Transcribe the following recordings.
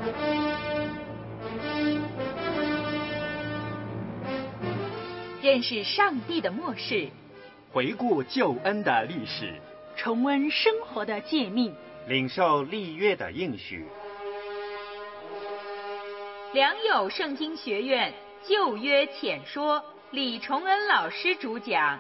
认识上帝的默示， 回顾救恩的历史， 重温生活的诫命， 领受立约的应许。 良友圣经学院旧约浅说，李崇恩老师主讲。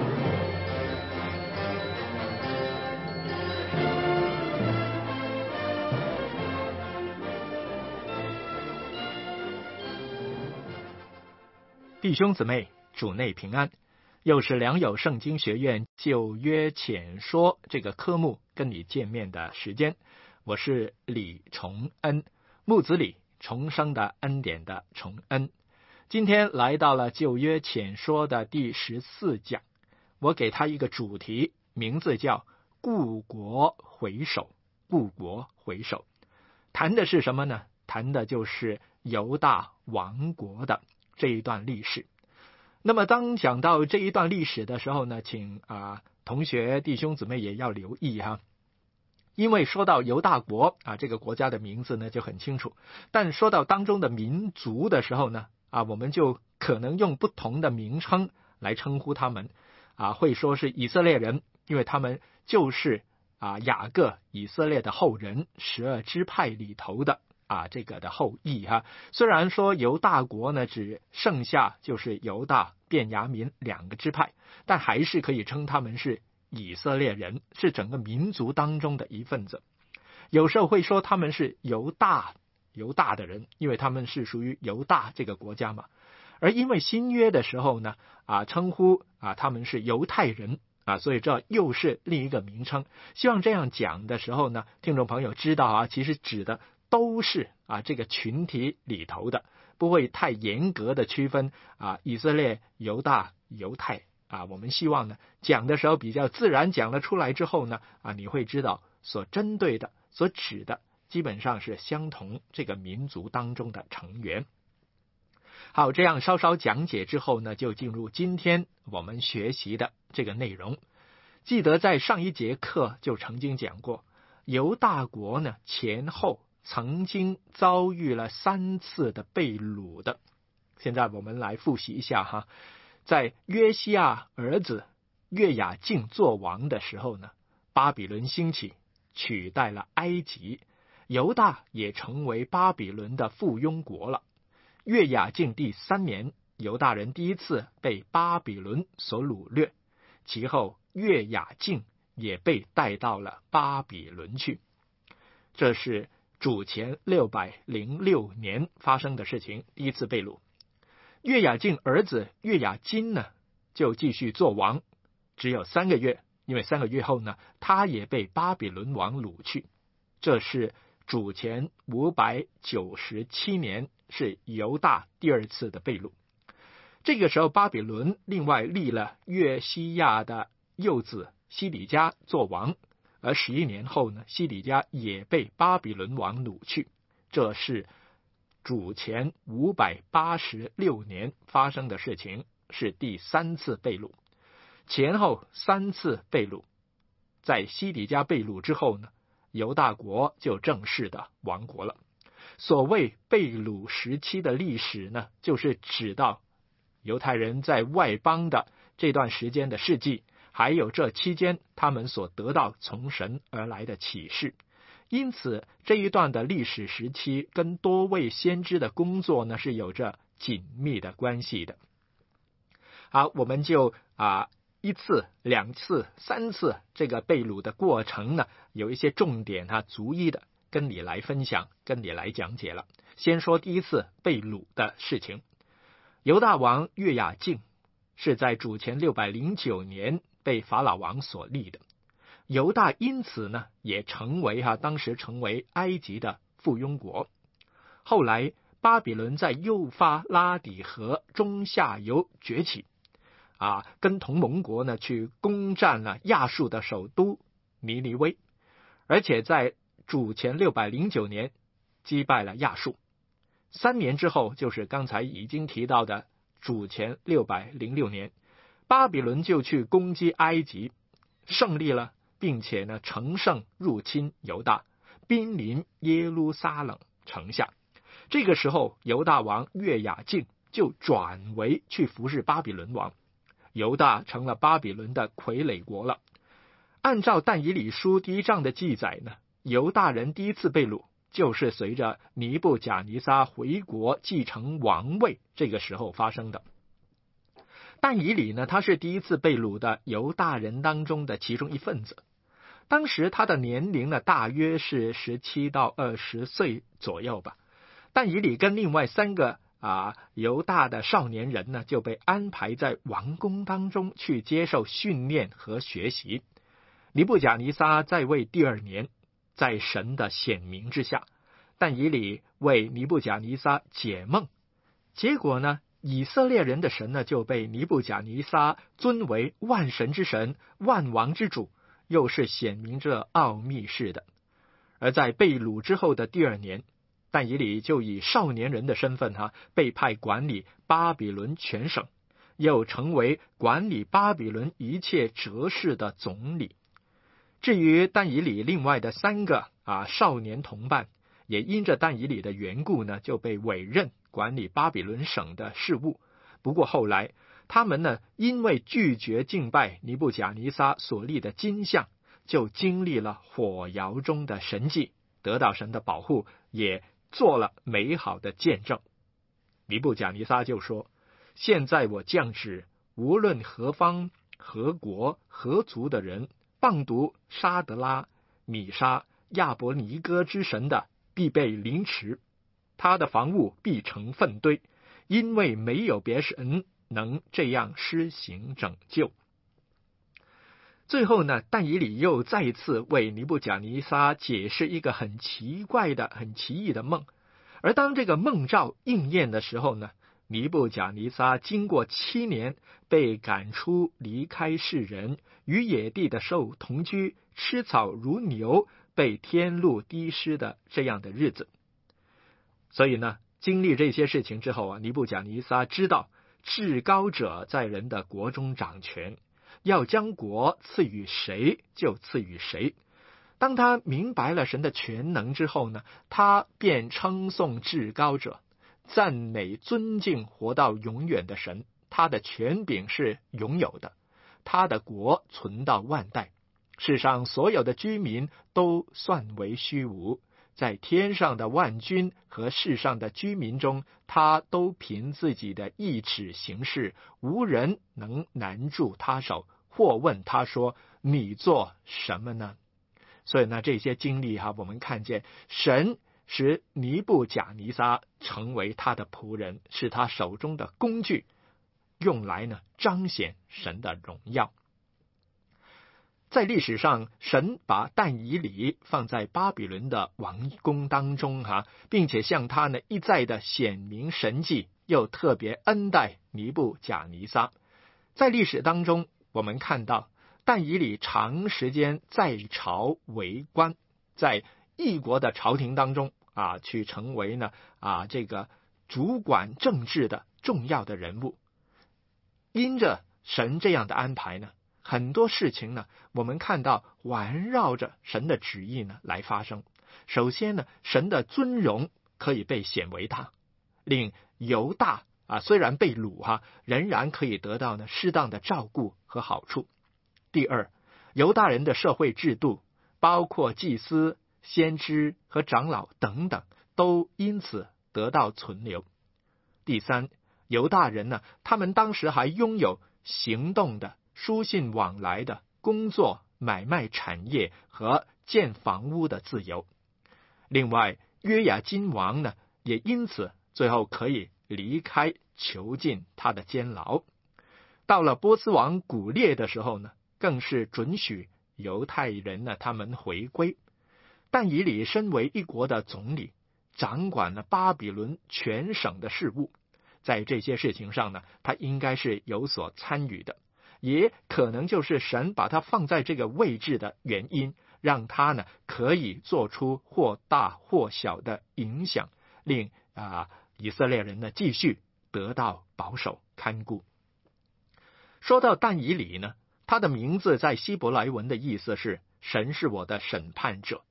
弟兄姊妹，主内平安，又是良友圣经学院旧约浅说这个科目跟你见面的时间。我是李崇恩，木子李，重生的恩典的崇恩。今天来到了旧约浅说的第14讲，我给他一个主题，名字叫故国回首。故国回首谈的是什么呢？谈的就是犹大亡国的这一段历史。那么当讲到这一段历史的时候呢，请同学弟兄姊妹也要留意哈，因为说到犹大国这个国家的名字呢就很清楚，但说到当中的民族的时候呢我们就可能用不同的名称来称呼他们会说是以色列人，因为他们就是雅各以色列的后人，12支派里头的这个的后裔哈。虽然说犹大国呢只剩下就是犹大、便雅悯2个支派，但还是可以称他们是以色列人，是整个民族当中的一份子。有时候会说他们是犹大的人，因为他们是属于犹大这个国家嘛。而因为新约的时候呢称呼他们是犹太人所以这又是另一个名称。希望这样讲的时候呢，听众朋友知道其实指的都是这个群体里头的，不会太严格的区分以色列、犹大、犹太我们希望呢讲的时候比较自然，讲了出来之后呢你会知道所针对的、所指的基本上是相同这个民族当中的成员。好，这样稍稍讲解之后呢，就进入今天我们学习的这个内容。记得在上一节课就曾经讲过，犹大国呢前后曾经遭遇了3次的被掳的。现在我们来复习一下哈，在约西亚儿子约雅敬做王的时候呢，巴比伦兴起，取代了埃及，犹大也成为巴比伦的附庸国了。约雅敬第3年，犹大人第一次被巴比伦所掳掠，其后约雅敬也被带到了巴比伦去。这是主前606年发生的事情，第一次被掳。约雅敬儿子约雅斤呢，就继续做王，只有3个月，因为3个月后呢，他也被巴比伦王掳去。这是主前597年，是犹大第2次的被掳。这个时候巴比伦另外立了约西亚的幼子西底家做王，而11年后呢，西底家也被巴比伦王掳去。这是主前586年发生的事情，是第3次被掳。前后3次被掳，在西底家被掳之后呢，犹大国就正式的亡国了。所谓被掳时期的历史呢，就是指到犹太人在外邦的这段时间的事迹，还有这期间他们所得到从神而来的启示。因此这一段的历史时期跟多位先知的工作呢是有着紧密的关系的。好，我们就1次、2次、3次这个被掳的过程呢，有一些重点逐一的跟你来分享，跟你来讲解了。先说第一次被掳的事情。犹大王约雅敬是在主前609年被法老王所立的，犹大因此呢也当时成为埃及的附庸国。后来巴比伦在幼发拉底河中下游崛起跟同盟国呢去攻占了亚述的首都尼尼微，而且在主前609年击败了亚述。3年之后，就是刚才已经提到的主前606年，巴比伦就去攻击埃及，胜利了，并且呢乘胜入侵犹大，兵临耶路撒冷城下。这个时候，犹大王约雅敬就转为去服侍巴比伦王，犹大成了巴比伦的傀儡国了。按照但以理书第1章的记载呢，犹大人第一次被掳，就是随着尼布甲尼撒回国继承王位这个时候发生的。但以理呢，他是第一次被掳的犹大人当中的其中一份子。当时他的年龄呢，大约是17到20岁左右吧。但以理跟另外3个犹大的少年人呢，就被安排在王宫当中去接受训练和学习。尼布甲尼撒在位第2年，在神的显明之下，但以理为尼布甲尼撒解梦，结果呢，以色列人的神呢，就被尼布甲尼撒尊为万神之神、万王之主，又是显明这奥秘事的。而在被掳之后的第2年，但以理就以少年人的身份被派管理巴比伦全省，又成为管理巴比伦一切哲士的总理。至于但以理另外的3个少年同伴，也因着但以理的缘故呢，就被委任管理巴比伦省的事务。不过后来他们呢，因为拒绝敬拜尼布甲尼撒所立的金像，就经历了火窑中的神迹，得到神的保护，也做了美好的见证。尼布甲尼撒就说：现在我降旨，无论何方何国何族的人谤读沙德拉、米沙、亚伯尼哥之神的，必被凌迟，他的房屋必成粪堆，因为没有别神能这样施行拯救。最后呢，但以理又再次为尼布甲尼撒解释一个很奇怪的、很奇异的梦。而当这个梦兆应验的时候呢，尼布甲尼撒经过7年被赶出，离开世人，与野地的兽同居，吃草如牛，被天露滴湿的这样的日子。所以呢，经历这些事情之后尼布甲尼撒知道至高者在人的国中掌权，要将国赐予谁就赐予谁。当他明白了神的全能之后呢，他便称颂至高者，赞美尊敬活到永远的神。他的权柄是永有的，他的国存到万代，世上所有的居民都算为虚无，在天上的万军和世上的居民中，他都凭自己的意志行事，无人能难住他手，或问他说：你做什么呢？所以呢，这些经历我们看见神使尼布甲尼撒成为他的仆人，是他手中的工具，用来呢彰显神的荣耀。在历史上，神把但以理放在巴比伦的王宫当中并且向他呢一再的显明神迹，又特别恩待尼布甲尼撒。在历史当中，我们看到但以理长时间在朝为官，在异国的朝廷当中去成为呢这个主管政治的重要的人物。因着神这样的安排呢，很多事情呢，我们看到环绕着神的旨意呢来发生。首先呢，神的尊荣可以被显为大，令犹大虽然被掳仍然可以得到呢适当的照顾和好处。第二，犹大人的社会制度，包括祭司、先知和长老等等，都因此得到存留。第三，犹大人呢，他们当时还拥有行动的、书信往来的、工作、买卖产业和建房屋的自由。另外，约雅斤王呢，也因此最后可以离开囚禁他的监牢。到了波斯王古列的时候呢，更是准许犹太人呢他们回归。但以理身为一国的总理，掌管了巴比伦全省的事务，在这些事情上呢，他应该是有所参与的，也可能就是神把他放在这个位置的原因，让他呢可以做出或大或小的影响，令以色列人呢继续得到保守看顾。说到但以理呢，他的名字在希伯来文的意思是神是我的审判者。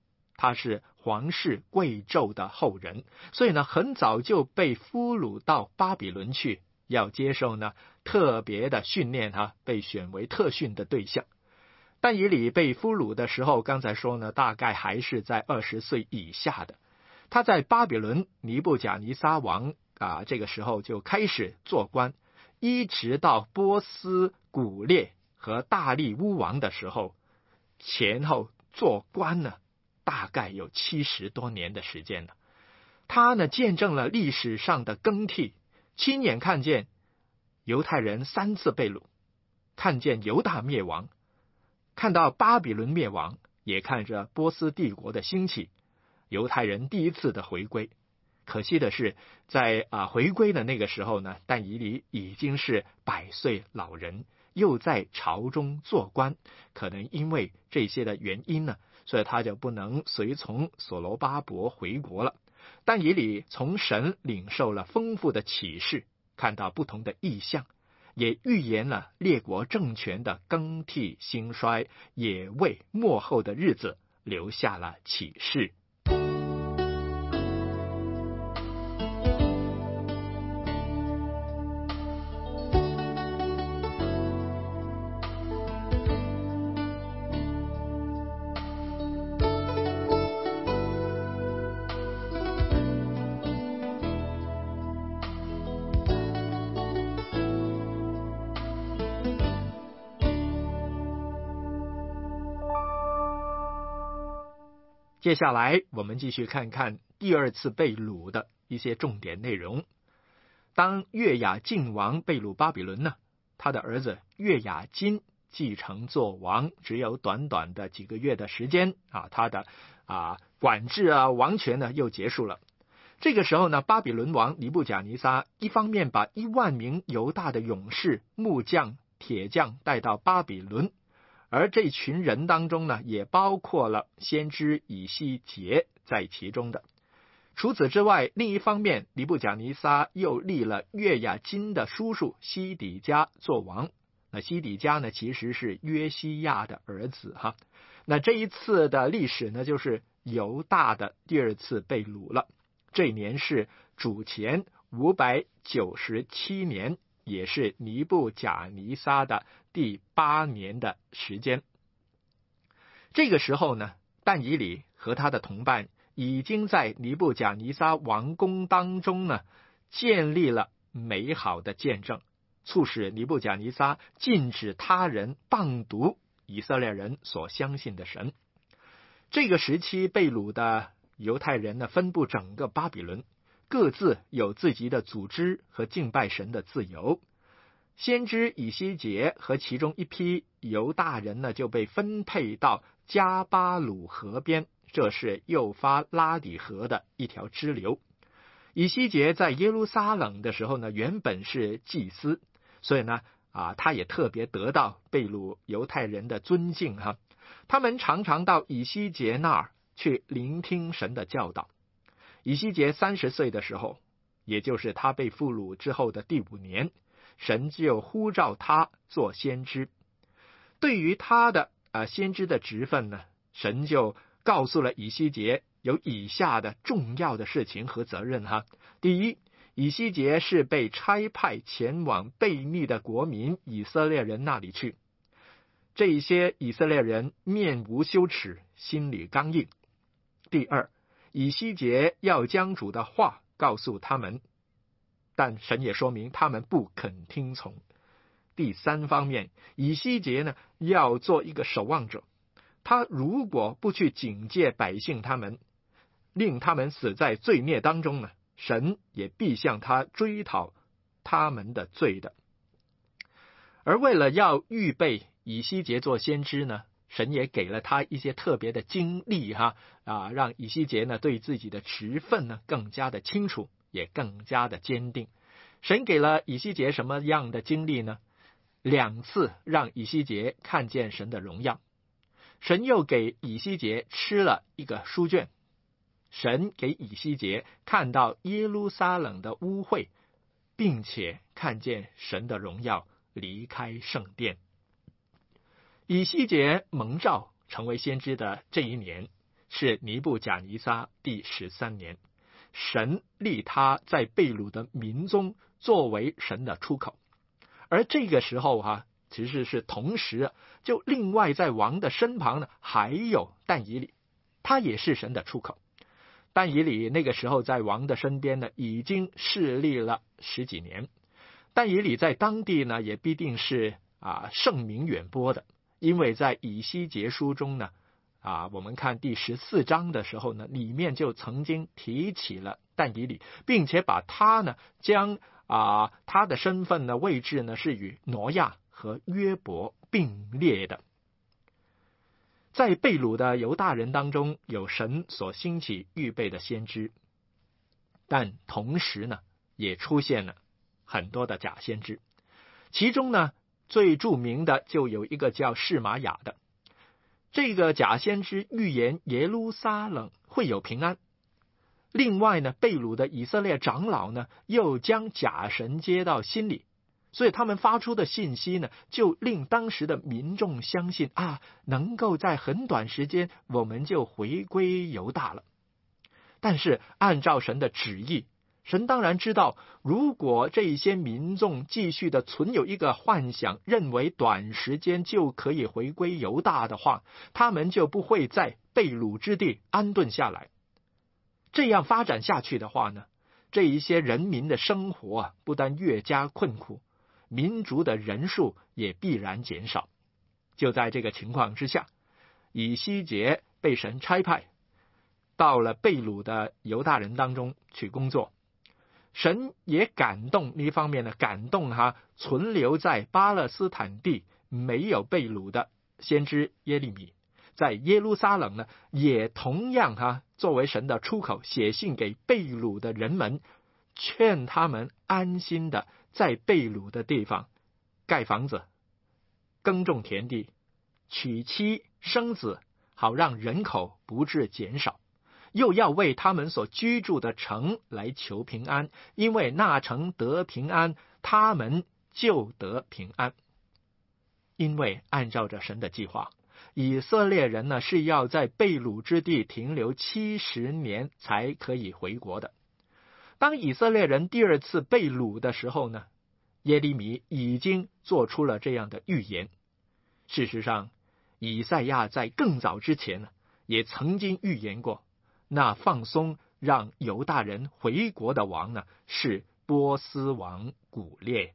他是皇室贵胄的后人，所以呢，很早就被俘虏到巴比伦去，要接受呢特别的训练被选为特训的对象。但以理被俘虏的时候，刚才说呢，大概还是在20岁以下的。他在巴比伦尼布甲尼撒王这个时候就开始做官，一直到波斯古列和大利乌王的时候，前后做官呢大概有70多年的时间了。他呢见证了历史上的更替，亲眼看见犹太人3次被掳，看见犹大灭亡，看到巴比伦灭亡，也看着波斯帝国的兴起，犹太人第一次的回归。可惜的是，在回归的那个时候呢，但以理已经是100岁老人，又在朝中做官，可能因为这些的原因呢，所以他就不能随从所罗巴伯回国了。但以理从神领受了丰富的启示，看到不同的异象，也预言了列国政权的更替兴衰，也为末后的日子留下了启示。接下来我们继续看看第2次被掳的一些重点内容。当约雅敬王被掳巴比伦呢，他的儿子约雅斤继承做王，只有短短的几个月的时间他的管制王权呢又结束了。这个时候呢，巴比伦王尼布甲尼撒一方面把1万名犹大的勇士、木匠、铁匠带到巴比伦，而这群人当中呢，也包括了先知以西结在其中的。除此之外，另一方面，尼布甲尼撒又立了约雅斤的叔叔西底家做王。那西底家呢，其实是约西亚的儿子那这一次的历史呢，就是犹大的第2次被掳了。这一年是主前597年，也是尼布甲尼撒的第8年的时间。这个时候呢，但以理和他的同伴已经在尼布甲尼撒王宫当中呢，建立了美好的见证，促使尼布甲尼撒禁止他人谤读以色列人所相信的神。这个时期被掳的犹太人呢，分布整个巴比伦，各自有自己的组织和敬拜神的自由。先知以西结和其中一批犹大人呢，就被分配到加巴鲁河边，这是幼发拉底河的一条支流。以西结在耶路撒冷的时候呢，原本是祭司，所以呢他也特别得到被掳犹太人的尊敬他们常常到以西结那儿去聆听神的教导。以西结30岁的时候，也就是他被俘虏之后的第5年，神就呼召他做先知。对于他的先知的职分呢，神就告诉了以西结有以下的重要的事情和责任第一，以西结是被差派前往悖逆的国民以色列人那里去。这些以色列人面无羞耻，心里刚硬。第二，以西结要将主的话告诉他们，但神也说明他们不肯听从。第三方面，以西结呢要做一个守望者，他如果不去警戒百姓他们，令他们死在罪孽当中呢，神也必向他追讨他们的罪的。而为了要预备以西结做先知呢，神也给了他一些特别的经历让以西结呢对自己的职分呢更加的清楚，也更加的坚定。神给了以西结什么样的经历呢？2次让以西结看见神的荣耀。神又给以西结吃了一个书卷。神给以西结看到耶路撒冷的污秽，并且看见神的荣耀离开圣殿。以西结蒙召成为先知的这一年， 是尼布甲尼撒第13年，神立他在被掳的民中作为神的出口。而这个时候其实是同时就另外在王的身旁呢，还有但以理，他也是神的出口。但以理那个时候在王的身边呢，已经侍立了10几年。但以理在当地呢，也必定是盛名远播的，因为在以西结书中呢，我们看第14章的时候呢，里面就曾经提起了但以理，并且把他呢将他的身份呢位置呢是与挪亚和约伯并列的。在被掳的犹大人当中，有神所兴起预备的先知，但同时呢也出现了很多的假先知。其中呢最著名的就有一个叫示玛雅的，这个假先知预言耶路撒冷会有平安。另外呢，被掳的以色列长老呢又将假神接到心里，所以他们发出的信息呢，就令当时的民众相信能够在很短时间我们就回归犹大了。但是按照神的旨意，神当然知道，如果这些民众继续的存有一个幻想，认为短时间就可以回归犹大的话，他们就不会在被掳之地安顿下来。这样发展下去的话呢，这一些人民的生活不但越加困苦，民族的人数也必然减少。就在这个情况之下，以西结被神差派到了被掳的犹大人当中去工作。神也感动，一方面呢感动存留在巴勒斯坦地没有被掳的先知耶利米，在耶路撒冷呢也同样作为神的出口，写信给被掳的人们，劝他们安心的在被掳的地方盖房子、耕种田地、娶妻生子，好让人口不致减少。又要为他们所居住的城来求平安，因为那城得平安，他们就得平安。因为按照着神的计划，以色列人呢是要在被掳之地停留70年才可以回国的。当以色列人第二次被掳的时候呢，耶利米已经做出了这样的预言。事实上，以赛亚在更早之前呢，也曾经预言过，那放松让犹大人回国的王呢，是波斯王古列。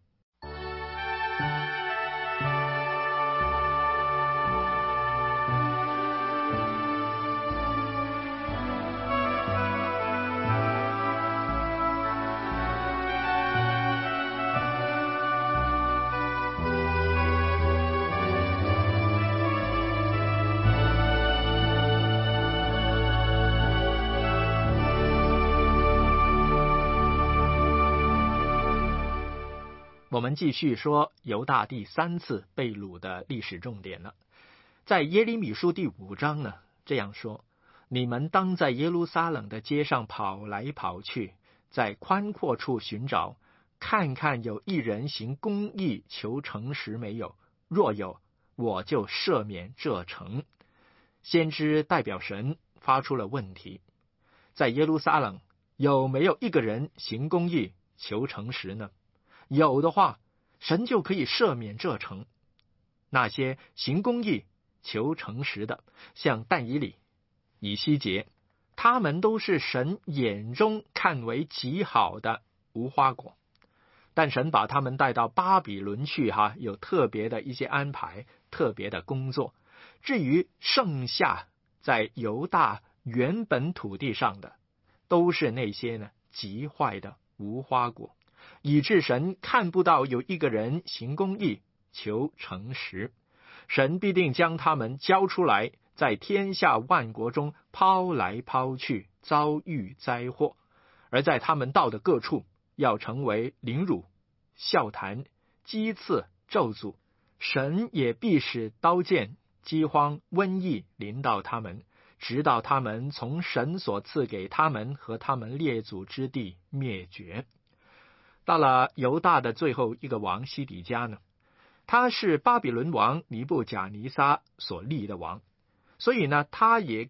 我们继续说犹大第3次被掳的历史重点了。在耶利米书第5章呢，这样说：你们当在耶路撒冷的街上跑来跑去，在宽阔处寻找，看看有一人行公义求诚实没有，若有，我就赦免这城。先知代表神发出了问题，在耶路撒冷有没有一个人行公义求诚实呢？有的话，神就可以赦免这城。那些行公义求诚实的，像但以理、以西结，他们都是神眼中看为极好的无花果。但神把他们带到巴比伦去有特别的一些安排，特别的工作。至于剩下在犹大原本土地上的，都是那些呢极坏的无花果，以致神看不到有一个人行公义求诚实。神必定将他们交出来，在天下万国中抛来抛去，遭遇灾祸。而在他们到的各处，要成为凌辱、笑谈、讥刺、咒诅。神也必使刀剑、饥荒、瘟疫临到他们，直到他们从神所赐给他们和他们列祖之地灭绝。到了犹大的最后一个王西底家呢，他是巴比伦王尼布甲尼撒所立的王，所以呢，他也跟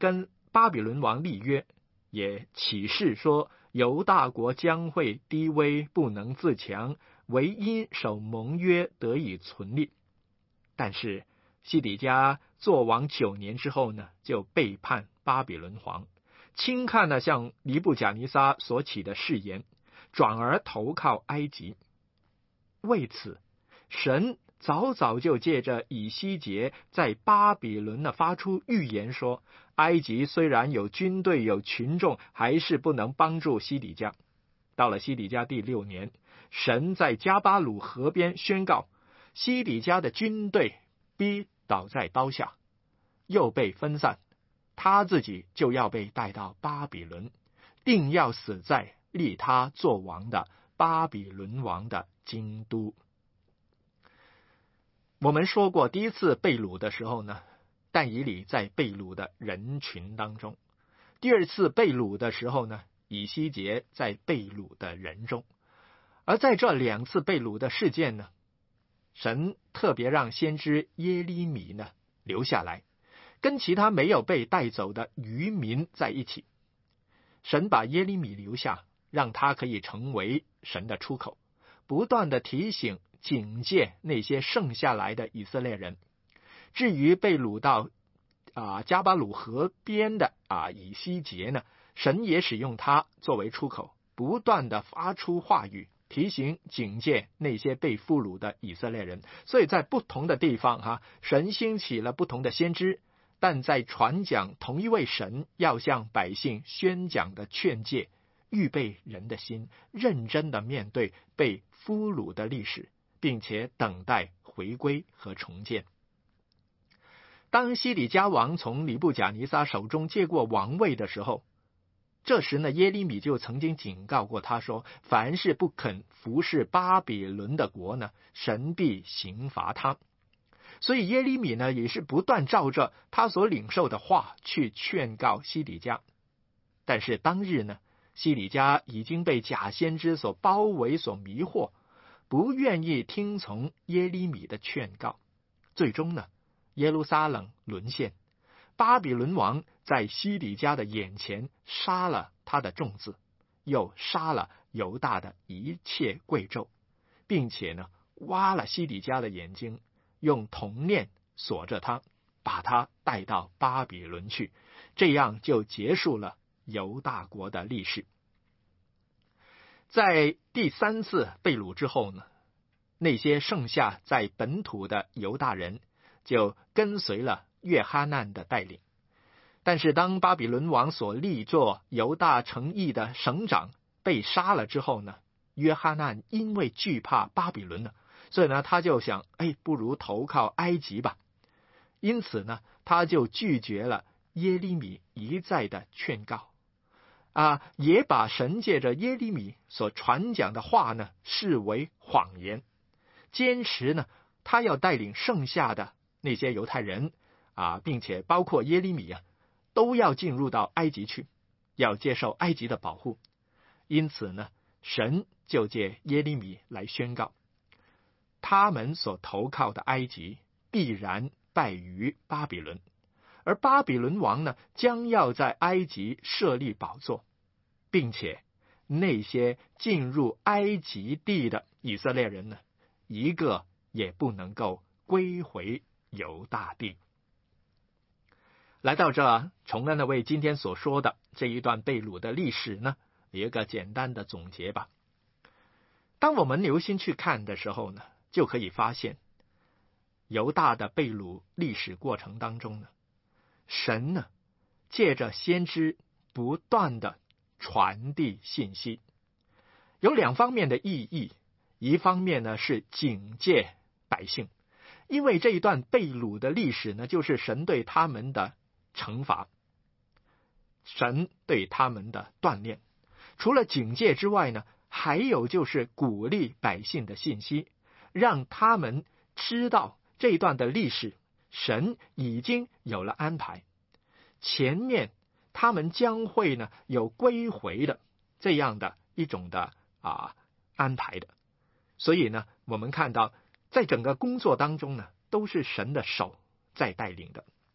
巴比伦王立约，也启示说犹大国将会低微，不能自强，唯因守盟约得以存立。但是西底家作王9年之后呢，就背叛巴比伦王，轻看了向尼布甲尼撒所起的誓言，转而投靠埃及。为此，神早早就借着以西结在巴比伦呢发出预言说，埃及虽然有军队有群众，还是不能帮助西底家。到了西底家第6年，神在加巴鲁河边宣告，西底家的军队逼倒在刀下，又被分散，他自己就要被带到巴比伦，定要死在立他做王的巴比伦王的京都。我们说过，第一次被掳的时候呢，但以理在被掳的人群当中；第二次被掳的时候呢，以西结在被掳的人中。而在这2次被掳的事件呢，神特别让先知耶利米呢留下来，跟其他没有被带走的渔民在一起。神把耶利米留下，让他可以成为神的出口，不断的提醒警戒那些剩下来的以色列人。至于被掳到加巴鲁河边的以西结呢，神也使用他作为出口，不断的发出话语，提醒警戒那些被俘虏的以色列人。所以在不同的地方神兴起了不同的先知，但在传讲同一位神要向百姓宣讲的劝诫，预备人的心，认真的面对被俘虏的历史，并且等待回归和重建。当西底家王从尼布甲尼撒手中接过王位的时候，这时呢，耶利米就曾经警告过他说，凡是不肯服侍巴比伦的国呢，神必刑罚他。所以耶利米呢，也是不断照着他所领受的话去劝告西底家。但是当日呢，西底家已经被假先知所包围所迷惑，不愿意听从耶利米的劝告。最终呢，耶路撒冷沦陷，巴比伦王在西底家的眼前杀了他的众子，又杀了犹大的一切贵胄，并且呢，挖了西底家的眼睛，用铜链锁着他，把他带到巴比伦去。这样就结束了犹大国的历史。在第3次被掳之后呢，那些剩下在本土的犹大人就跟随了约哈难的带领。但是当巴比伦王所立作犹大城邑的省长被杀了之后呢，约哈难因为惧怕巴比伦呢，所以呢他就想，不如投靠埃及吧。因此呢，他就拒绝了耶利米一再的劝告，也把神借着耶利米所传讲的话呢视为谎言，坚持呢他要带领剩下的那些犹太人并且包括耶利米都要进入到埃及去，要接受埃及的保护。因此呢，神就借耶利米来宣告，他们所投靠的埃及必然败于巴比伦，而巴比伦王呢将要在埃及设立宝座，并且那些进入埃及地的以色列人呢，一个也不能够归回犹大地。来到这，崇恩呢为今天所说的这一段被掳的历史呢，有一个简单的总结吧。当我们留心去看的时候呢，就可以发现，犹大的被掳历史过程当中呢，神呢借着先知不断的传递信息，有2方面的意义。一方面呢是警戒百姓，因为这一段被掳的历史呢，就是神对他们的惩罚，神对他们的锻炼。除了警戒之外呢，还有就是鼓励百姓的信息，让他们知道这一段的历史神已经有了安排，前面他们将会呢有归回的这样的一种的安排的。所以呢，我们看到在整个工作当中呢，都是神的手在带领的。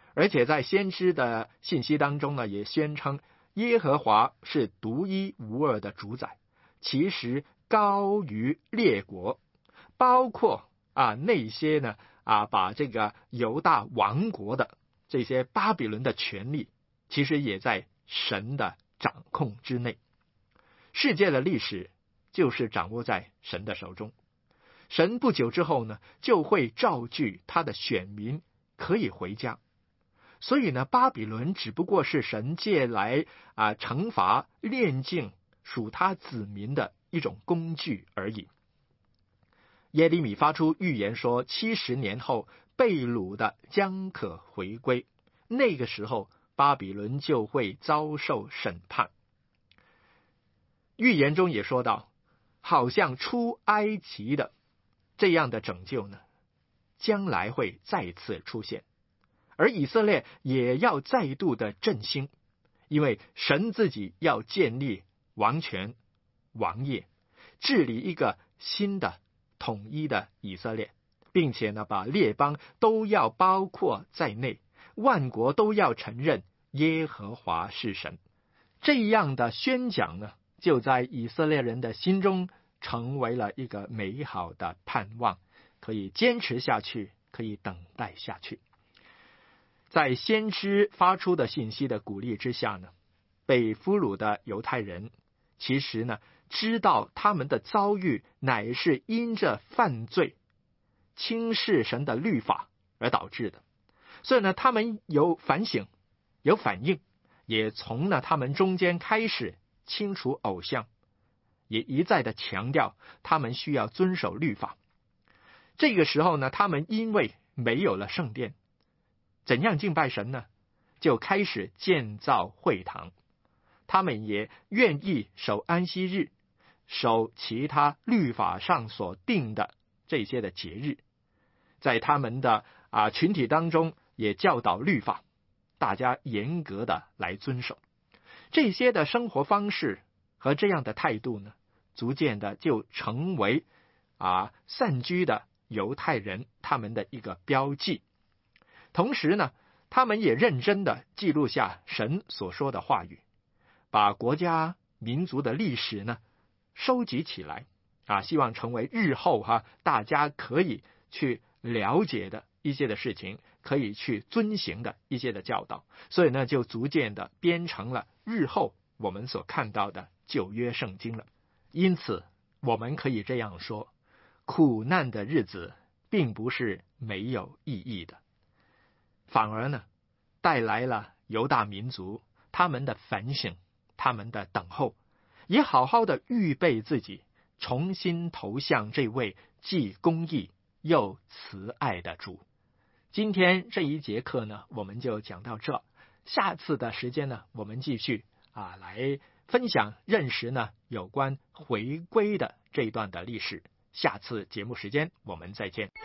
而且在先知的信息当中呢，也宣称耶和华是独一无二的主宰，其实高于列国，包括那些呢把这个犹大王国的这些巴比伦的权力，其实也在神的掌控之内。世界的历史就是掌握在神的手中，神不久之后呢，就会召聚他的选民可以回家。所以呢，巴比伦只不过是神借来惩罚炼净属他子民的一种工具而已。耶利米发出预言说，70年后被掳的将可回归，那个时候巴比伦就会遭受审判。预言中也说到，好像出埃及的这样的拯救呢，将来会再次出现，而以色列也要再度的振兴，因为神自己要建立王权王业，治理一个新的统一的以色列，并且呢，把列邦都要包括在内，万国都要承认耶和华是神。这样的宣讲呢，就在以色列人的心中成为了一个美好的盼望，可以坚持下去，可以等待下去。在先知发出的信息的鼓励之下呢，被俘虏的犹太人其实呢，知道他们的遭遇乃是因着犯罪轻视神的律法而导致的，所以呢，他们有反省，有反应，也从他们中间开始清除偶像，也一再的强调他们需要遵守律法。这个时候呢，他们因为没有了圣殿，怎样敬拜神呢？就开始建造会堂。他们也愿意守安息日，守其他律法上所定的这些的节日，在他们的群体当中也教导律法，大家严格的来遵守。这些的生活方式和这样的态度呢，逐渐的就成为散居的犹太人他们的一个标记。同时呢，他们也认真的记录下神所说的话语，把国家民族的历史呢收集起来希望成为日后大家可以去了解的一些的事情，可以去遵行的一些的教导。所以呢，就逐渐的编成了日后我们所看到的旧约圣经了。因此我们可以这样说，苦难的日子并不是没有意义的，反而呢，带来了犹大民族他们的反省，他们的等候，也好好的预备自己，重新投向这位既公义又慈爱的主。今天这一节课呢，我们就讲到这。下次的时间呢，我们继续来分享认识呢有关回归的这一段的历史。下次节目时间我们再见。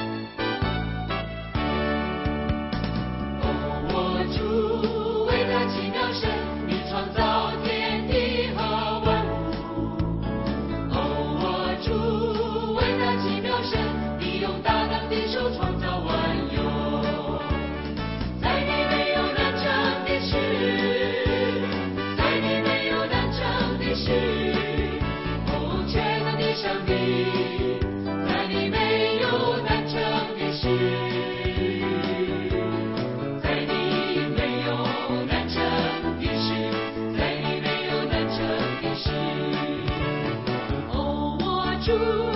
主伟大奇妙神，你创造天地和万物。我主伟大奇妙神，你用大能的手创造万有。在你没有难成的事，在你没有难成的事。全能的上帝，在你没有难成的事。主